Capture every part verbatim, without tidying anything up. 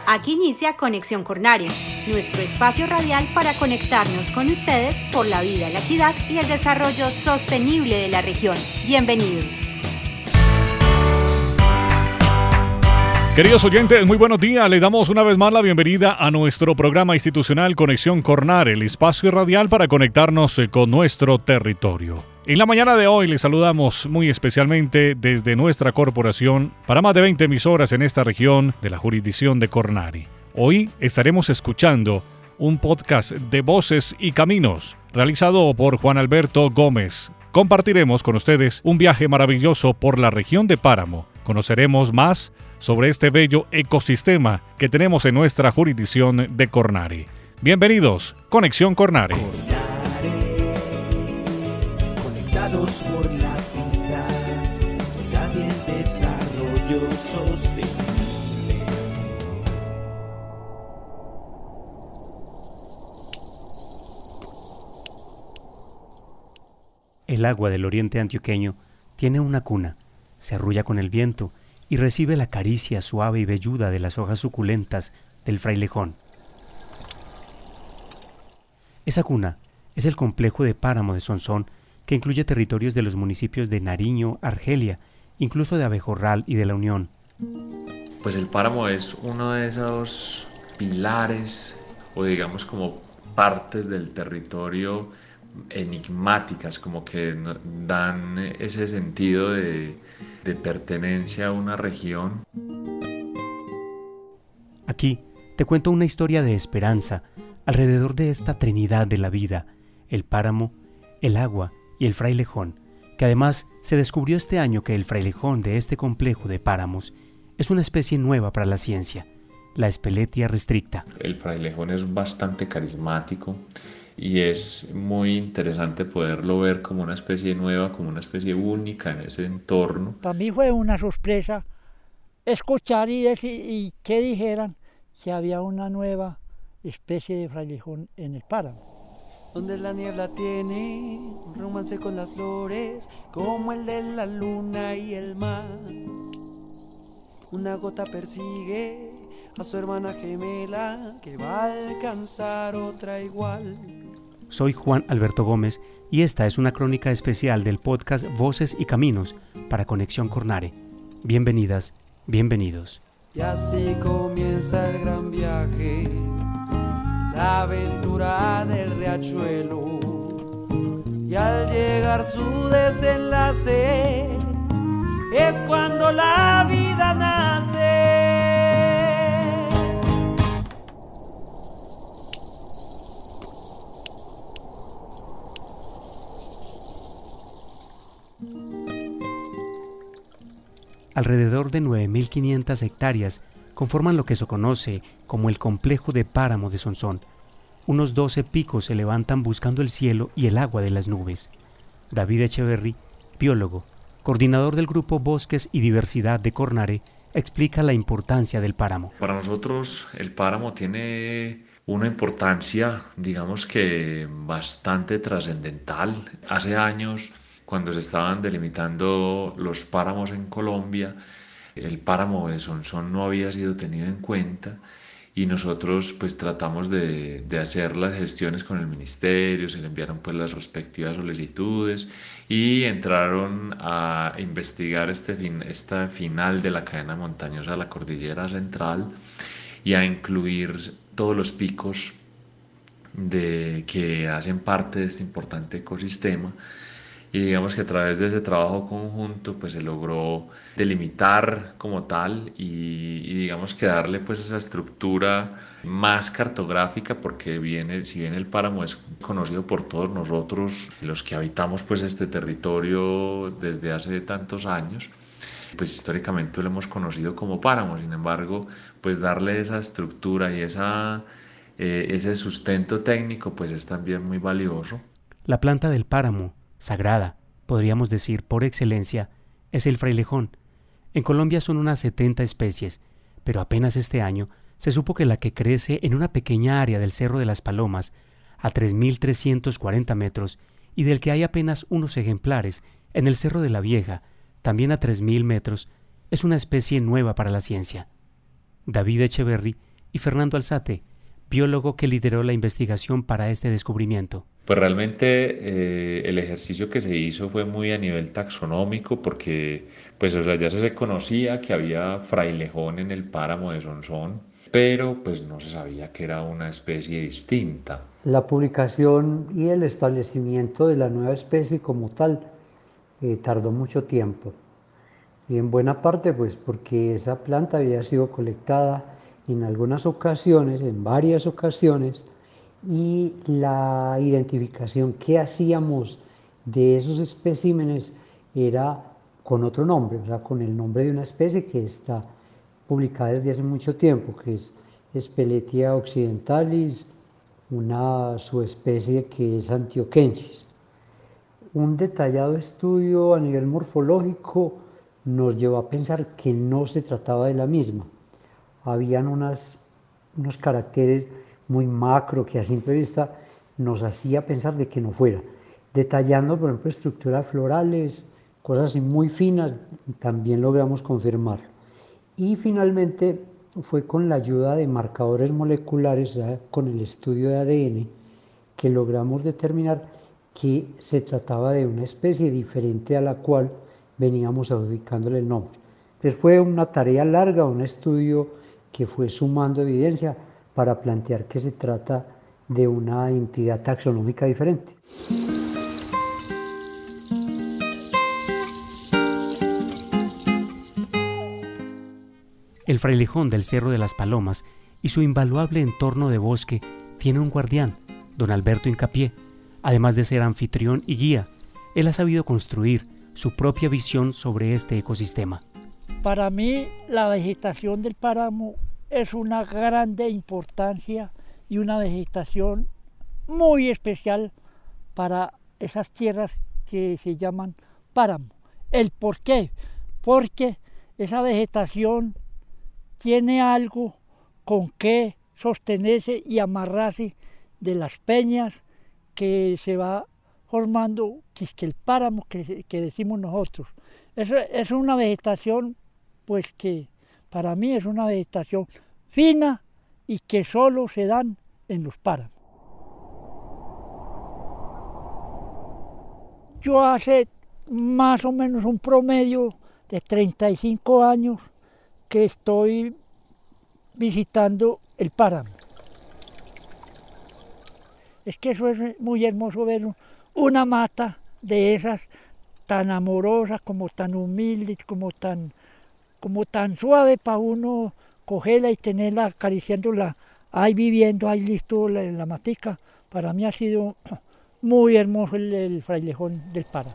Aquí inicia Conexión Cornare, nuestro espacio radial para conectarnos con ustedes por la vida, la equidad y el desarrollo sostenible de la región. Bienvenidos. Queridos oyentes, muy buenos días. Les damos una vez más la bienvenida a nuestro programa institucional Conexión Cornare, el espacio radial para conectarnos con nuestro territorio. En la mañana de hoy les saludamos muy especialmente desde nuestra corporación para más de veinte emisoras en esta región de la jurisdicción de Cornare. Hoy estaremos escuchando un podcast de Voces y Caminos realizado por Juan Alberto Gómez. Compartiremos con ustedes un viaje maravilloso por la región de Páramo. Conoceremos más sobre este bello ecosistema que tenemos en nuestra jurisdicción de Cornare. Bienvenidos, Conexión Cornare. Conectados por la vida, nadie el desarrollo sostenible. El agua del oriente antioqueño tiene una cuna, se arrulla con el viento y recibe la caricia suave y velluda de las hojas suculentas del frailejón. Esa cuna es el complejo de páramo de Sonsón, que incluye territorios de los municipios de Nariño, Argelia, incluso de Abejorral y de La Unión. Pues el páramo es uno de esos pilares, o digamos como partes del territorio enigmáticas, como que dan ese sentido de, de pertenencia a una región. Aquí te cuento una historia de esperanza alrededor de esta trinidad de la vida, el páramo, el agua y el frailejón, que además se descubrió este año que el frailejón de este complejo de páramos es una especie nueva para la ciencia, la Speletia restricta. El frailejón es bastante carismático y es muy interesante poderlo ver como una especie nueva, como una especie única en ese entorno. Para mí fue una sorpresa escuchar y, decir, y que dijeran que había una nueva especie de frailejón en el páramo. Donde la niebla tiene un romance con las flores, como el de la luna y el mar. Una gota persigue a su hermana gemela, que va a alcanzar otra igual. Soy Juan Alberto Gómez y esta es una crónica especial del podcast Voces y Caminos para Conexión Cornare. Bienvenidas, bienvenidos. Y así comienza el gran viaje, la aventura del riachuelo, y al llegar su desenlace es cuando la vida nace. Alrededor de nueve mil quinientas hectáreas conforman lo que se conoce como el complejo de páramo de Sonsón. Unos doce picos se levantan buscando el cielo y el agua de las nubes. David Echeverry, biólogo, coordinador del grupo Bosques y Diversidad de Cornare, explica la importancia del páramo. Para nosotros el páramo tiene una importancia, digamos que bastante trascendental. Hace años, cuando se estaban delimitando los páramos en Colombia, el páramo de Sonsón no había sido tenido en cuenta y nosotros pues tratamos de, de hacer las gestiones con el ministerio, se le enviaron pues las respectivas solicitudes y entraron a investigar este fin, esta final de la cadena montañosa de la cordillera central y a incluir todos los picos de, que hacen parte de este importante ecosistema. Y digamos que a través de ese trabajo conjunto pues se logró delimitar como tal y, y digamos que darle pues esa estructura más cartográfica, porque viene, si bien el páramo es conocido por todos nosotros los que habitamos pues este territorio desde hace tantos años, pues históricamente lo hemos conocido como páramo. Sin embargo, pues darle esa estructura y esa, eh, ese sustento técnico pues es también muy valioso. La planta del páramo, sagrada, podríamos decir por excelencia, es el frailejón. En Colombia son unas setenta especies, pero apenas este año se supo que la que crece en una pequeña área del Cerro de las Palomas, a tres mil trescientos cuarenta metros, y del que hay apenas unos ejemplares en el Cerro de la Vieja, también a tres mil metros, es una especie nueva para la ciencia. David Echeverry y Fernando Alzate, biólogo que lideró la investigación para este descubrimiento. Pues realmente eh, el ejercicio que se hizo fue muy a nivel taxonómico porque pues, o sea, ya se conocía que había frailejón en el páramo de Sonsón, pero pues no se sabía que era una especie distinta. La publicación y el establecimiento de la nueva especie como tal eh, tardó mucho tiempo. Y en buena parte pues porque esa planta había sido colectada en algunas ocasiones, en varias ocasiones, y la identificación que hacíamos de esos especímenes era con otro nombre, o sea, con el nombre de una especie que está publicada desde hace mucho tiempo, que es Speletia occidentalis, una subespecie que es antioquensis. Un detallado estudio a nivel morfológico nos llevó a pensar que no se trataba de la misma. Habían unas, unos caracteres muy macro que a simple vista nos hacía pensar de que no fuera. Detallando, por ejemplo, estructuras florales, cosas así muy finas, también logramos confirmarlo. Y finalmente fue con la ayuda de marcadores moleculares, ¿sabes? Con el estudio de A D N, que logramos determinar que se trataba de una especie diferente a la cual veníamos adjudicándole el nombre. Entonces fue una tarea larga, un estudio que fue sumando evidencia para plantear que se trata de una entidad taxonómica diferente. El frailejón del Cerro de las Palomas y su invaluable entorno de bosque tiene un guardián, don Alberto Incapié. Además de ser anfitrión y guía, él ha sabido construir su propia visión sobre este ecosistema. Para mí, la vegetación del páramo es una grande importancia y una vegetación muy especial para esas tierras que se llaman páramo. ¿El por qué? Porque esa vegetación tiene algo con que sostenerse y amarrarse de las peñas que se va formando, que es que el páramo que, que decimos nosotros. Es, es una vegetación, pues que para mí es una vegetación fina y que solo se dan en los páramos. Yo hace más o menos un promedio de treinta y cinco años que estoy visitando el páramo. Es que eso es muy hermoso ver una mata de esas tan amorosa, como tan humilde, como tan, como tan suave para uno cogerla y tenerla acariciándola, ahí viviendo, ahí listo la, la matica. Para mí ha sido muy hermoso el, el frailejón del páramo.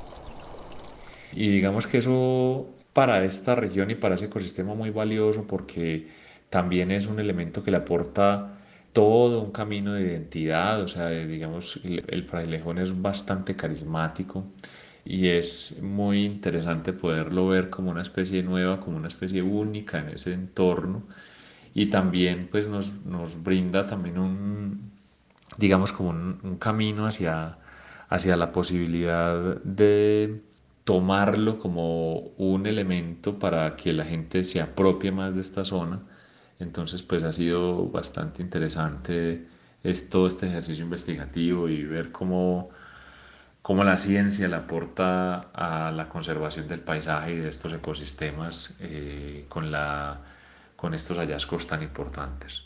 Y digamos que eso para esta región y para ese ecosistema muy valioso porque también es un elemento que le aporta todo un camino de identidad, o sea, digamos, el, el frailejón es bastante carismático y es muy interesante poderlo ver como una especie nueva, como una especie única en ese entorno y también pues nos, nos brinda también un, digamos, como un, un camino hacia, hacia la posibilidad de tomarlo como un elemento para que la gente se apropie más de esta zona. Entonces, pues ha sido bastante interesante es todo este ejercicio investigativo y ver cómo, cómo la ciencia le aporta a la conservación del paisaje y de estos ecosistemas eh, con, la, con estos hallazgos tan importantes.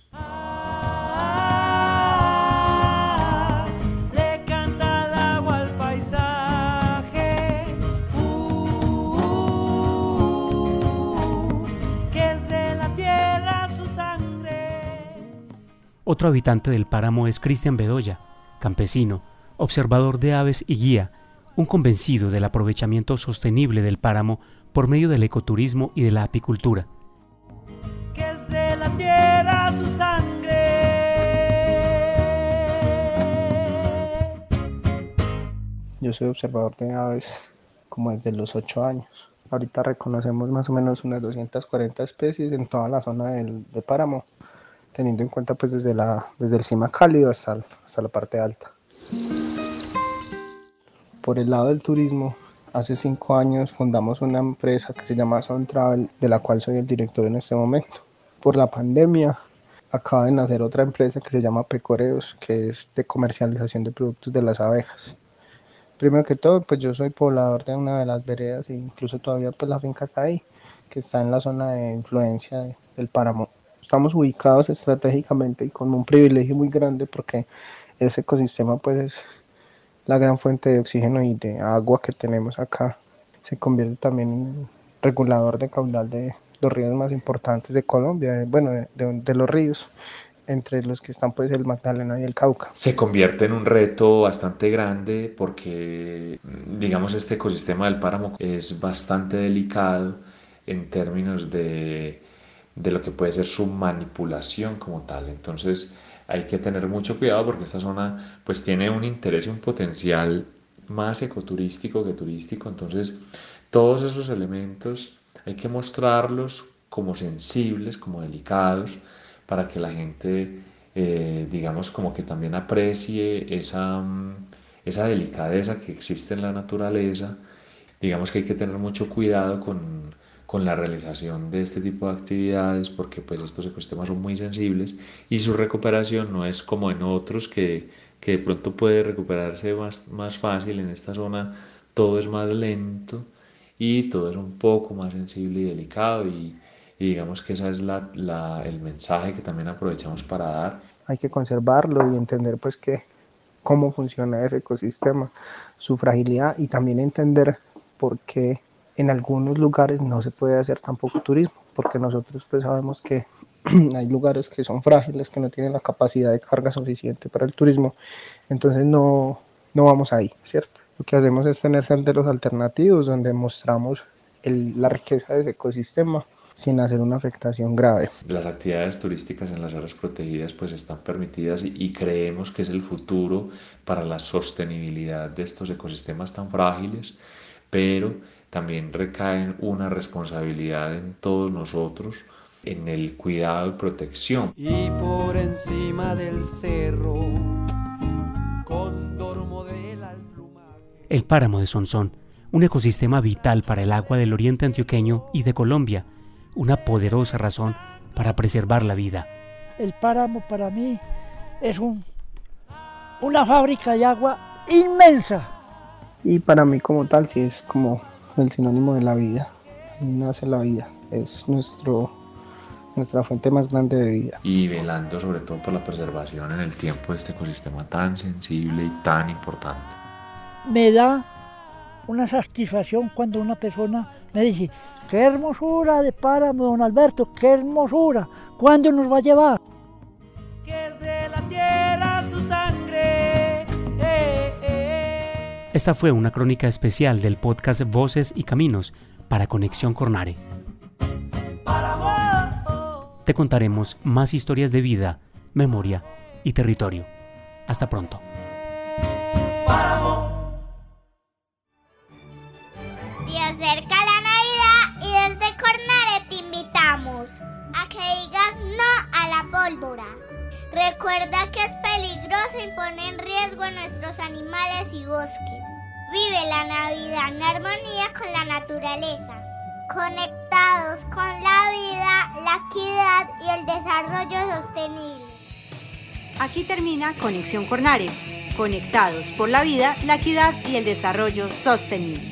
Otro habitante del páramo es Cristian Bedoya, campesino, observador de aves y guía, un convencido del aprovechamiento sostenible del páramo por medio del ecoturismo y de la apicultura. Que es de la tierra su sangre. Yo soy observador de aves como desde los ocho años. Ahorita reconocemos más o menos unas doscientas cuarenta especies en toda la zona del, del páramo, teniendo en cuenta pues desde, la, desde el clima cálido hasta, hasta la parte alta. Por el lado del turismo, hace cinco años fundamos una empresa que se llama Son Travel, de la cual soy el director en este momento. Por la pandemia acaba de nacer otra empresa que se llama Pecoreos, que es de comercialización de productos de las abejas. Primero que todo, pues yo soy poblador de una de las veredas e incluso todavía pues la finca está ahí, que está en la zona de influencia de, del páramo. Estamos ubicados estratégicamente y con un privilegio muy grande porque ese ecosistema pues es la gran fuente de oxígeno y de agua que tenemos acá. Se convierte también en regulador de caudal de los ríos más importantes de Colombia, de, bueno, de, de, de los ríos, entre los que están pues el Magdalena y el Cauca. Se convierte en un reto bastante grande porque, digamos, este ecosistema del páramo es bastante delicado en términos de, de lo que puede ser su manipulación como tal. Entonces hay que tener mucho cuidado porque esta zona pues tiene un interés y un potencial más ecoturístico que turístico. Entonces todos esos elementos hay que mostrarlos como sensibles, como delicados, para que la gente, eh, digamos, como que también aprecie esa, esa delicadeza que existe en la naturaleza. Digamos que hay que tener mucho cuidado con, con la realización de este tipo de actividades porque pues estos ecosistemas son muy sensibles y su recuperación no es como en otros que, que de pronto puede recuperarse más, más fácil. En esta zona todo es más lento y todo es un poco más sensible y delicado y, y digamos que ese es la, la, el mensaje que también aprovechamos para dar. Hay que conservarlo y entender pues que cómo funciona ese ecosistema, su fragilidad y también entender por qué en algunos lugares no se puede hacer tampoco turismo, porque nosotros pues sabemos que hay lugares que son frágiles, que no tienen la capacidad de carga suficiente para el turismo, entonces no, no vamos ahí, ¿cierto? Lo que hacemos es tener senderos alternativos donde mostramos el, la riqueza de ese ecosistema sin hacer una afectación grave. Las actividades turísticas en las áreas protegidas pues están permitidas y, y creemos que es el futuro para la sostenibilidad de estos ecosistemas tan frágiles, pero también recae una responsabilidad en todos nosotros en el cuidado y protección. Y por encima del cerro, cóndor modela el plumaje. El páramo de Sonsón, un ecosistema vital para el agua del oriente antioqueño y de Colombia, una poderosa razón para preservar la vida. El páramo para mí es un, una fábrica de agua inmensa. Y para mí como tal sí es como el sinónimo de la vida, ahí nace la vida, es nuestro, nuestra fuente más grande de vida. Y velando sobre todo por la preservación en el tiempo de este ecosistema tan sensible y tan importante. Me da una satisfacción cuando una persona me dice, qué hermosura de páramo, don Alberto, qué hermosura, ¿cuándo nos va a llevar? Que es de la tierra su sangre. Eh, eh. Esta fue una crónica especial del podcast Voces y Caminos para Conexión Cornare. Páramo. Te contaremos más historias de vida, memoria y territorio. Hasta pronto. Páramo. Se acerca la Navidad y desde Cornare te invitamos a que digas no a la pólvora. Recuerda que es peligroso y pone en riesgo a nuestros animales y bosques. Vive la Navidad en armonía con la naturaleza, conectados con la vida, la equidad y el desarrollo sostenible. Aquí termina Conexión Cornare, conectados por la vida, la equidad y el desarrollo sostenible.